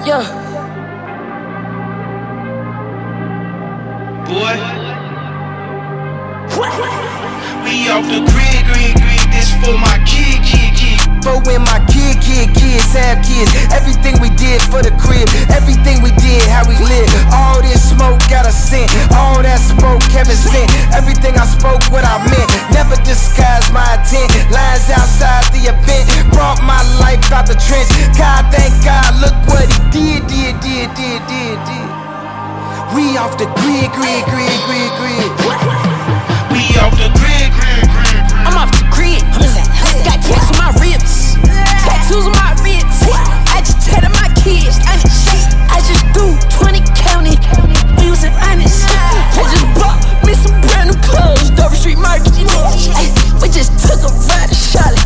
Yeah. Boy, we off the grid, this for my kid. For when my kids have kids. Everything we did for the crib, everything we did, how we live. All this smoke got a scent, all that smoke Kevin sent. Everything I spoke, what I meant. Never disguised my intent. Lines outside the event, brought my life out the trench. God, thank God, look what he did. We off the grid. We off the grid. I'm off the grid. Got tats on my ribs, tattoos on my ribs. I just tatted my kids. I just do 20 county. We was honest. I just bought me some brand new clothes, Dover Street Market. We just took a ride to Charlotte.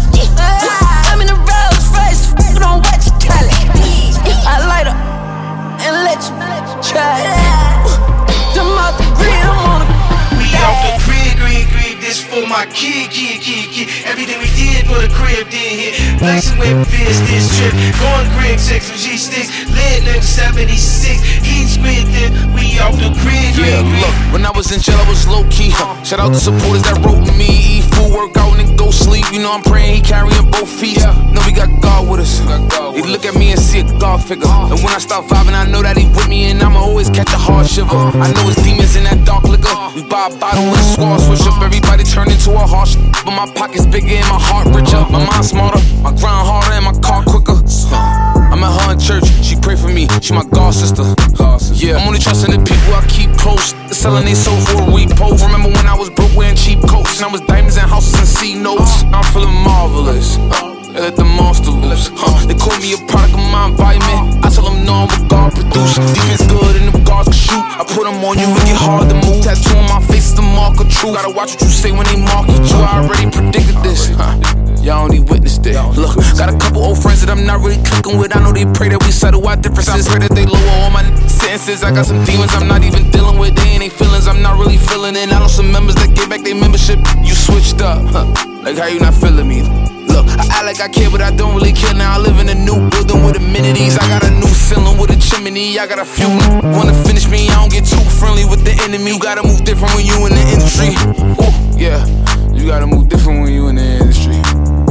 I'm in the Rolls Royce, don't watch it, call it. I light up and let you try it. Them off the grid, I'm on the. We off the grid. This for my kid. Everything we did for the crib did hit. Flexing with Fizz this trip. Going Greg 6 with G-Sticks. Lit nigga 76. Eat spit it. We off the grid. Yeah, look, when I was in jail, I was low key. Shout out to supporters that wrote me. Eat food, work out, and then go sleep. You know I'm praying he carrying both feet. Know we got God with us. He look at me and see a God figure. And when I start vibing, I know that he with me, and I'ma always catch a hard shiver. I know it's demons in that dark liquor. We buy a bottle and squad switch up. Everybody turn into a harsh, but my pocket's bigger and my heart richer. My mind smarter, my grind harder, and my car quicker. I'm at her in church, she pray for me, she my God sister. Yeah, I'm only trusting the people I keep close. Selling they soul for a repo. Remember when I was broke wearing cheap coats, and I was diamonds and houses and C notes. I'm feeling marvelous. They let the monster loose. They call me a product of my environment. I tell them no, I'm what God produced. Defense good and them guards can shoot. I put them on you, it get hard to move. Tattoo on my face is the mark of truth. Gotta watch what you say when they market you. I already predicted this. Y'all only witnessed it. Look, got a couple old friends that I'm not really clicking with. I know they pray that we settle our differences. I pray that they lower all my sentences. I got some demons I'm not even dealing with. They ain't they feelings I'm not really feeling it. I know some members that get back their membership. You switched up, like how you not feeling me? Look, I act like I care, but I don't really care. Now I live in a new building with amenities. I got a new ceiling with a chimney. I got a few wanna finish me. I don't get too friendly with the enemy. You gotta move different when you in the industry. Ooh, yeah, you gotta move different when you in the industry.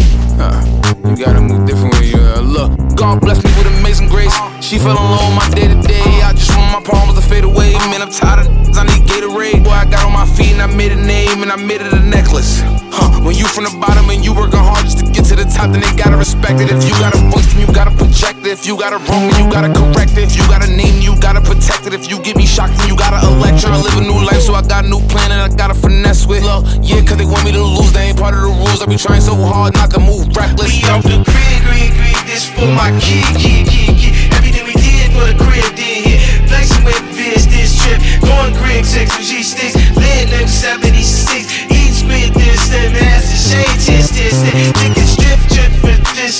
You gotta move different when you look. God bless me with amazing grace. She fell in love with my day to day. I just want my problems to fade away. Man, I'm tired of I need Gatorade. Boy, I got on my feet and I made a name and I made it a necklace. When you from the bottom and you working hard just to get to the top, then they gotta respect it. If you got a voice, then you gotta project it. If you got a wrong, then you gotta correct it. If you got a name, you gotta protect it. If you get me shocked, then you gotta elect it. I live a new life, so I got a new plan and I gotta finesse with. Look, yeah, cause they want me to lose, they ain't part of the rules. I be trying so hard not to move reckless. We off the grid. This for my kid. Everything we did for the crib did hit. Flexing with Fizz this trip. Going Greg 6 with G-Sticks. Lit nigga 76. Eat spit this and master shade this. Niggas drip for this.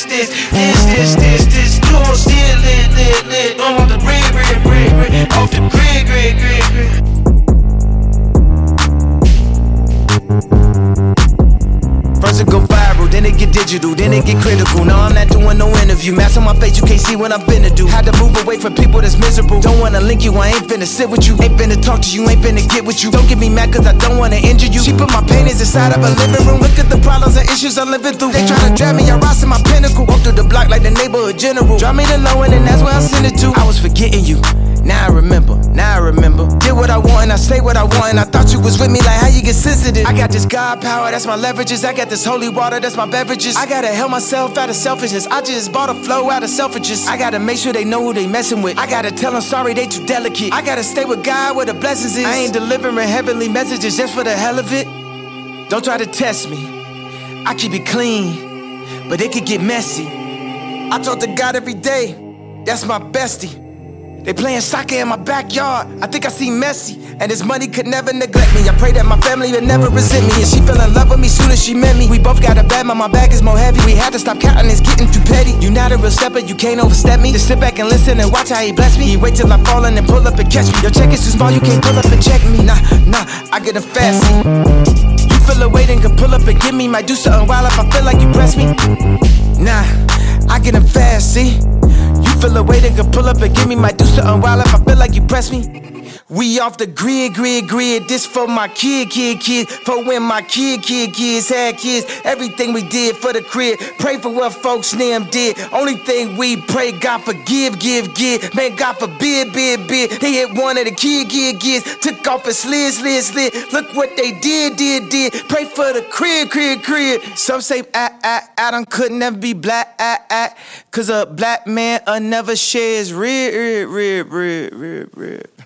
You on still lit. I'm off the grid. Off the grid. First it go viral, then it get digital, then it get critical. Now I'm not doing no interview. Mask on my face, you can't see what I'm finna do. Had to move away from people that's miserable. Don't wanna link you, I ain't finna sit with you. Ain't finna talk to you, ain't finna get with you. Don't get me mad cause I don't wanna injure you. She put my paintings inside of a living room. Look at the problems and issues I'm living through. They try to drag me, I rise to my pinnacle. Walk through the block like the neighborhood general. Drop me the low end and that's where I send it to. I was forgetting you. Now I remember. Did what I want and I say what I want. And I thought you was with me, like how you get sensitive. I got this God power, that's my leverages. I got this holy water, that's my beverages. I gotta help myself out of selfishness. I just bought a flow out of selfishness. I gotta make sure they know who they messing with. I gotta tell them sorry, they too delicate. I gotta stay with God where the blessings is. I ain't delivering heavenly messages just for the hell of it. Don't try to test me, I keep it clean, but it could get messy. I talk to God every day, that's my bestie. They playing soccer in my backyard. I think I see Messi, and his money could never neglect me. I pray that my family would never resent me, and she fell in love with me soon as she met me. We both got a bad, but my bag is more heavy. We had to stop counting, it's getting too petty. You not a real stepper, you can't overstep me. Just sit back and listen and watch how he bless me. He wait till I fall and then pull up and catch me. Your check is too small, you can't pull up and check me. Nah, I get a fast seat. You feel a weight and can pull up and get me. Might do something wild if I feel like you press me. Nah, I get him fast, see. You feel a way, then can pull up and give me. Might do something wild if I feel like you press me. We off the grid. This for my kids. For when my kids had kids. Everything we did for the crib. Pray for what folks them did. Only thing we pray, God forgive, give. Man, God forbid, bid. They hit one of the kids. Took off a slid. Look what they did. Pray for the crib. Some say Adam could never be black. Cause a black man never shares rib.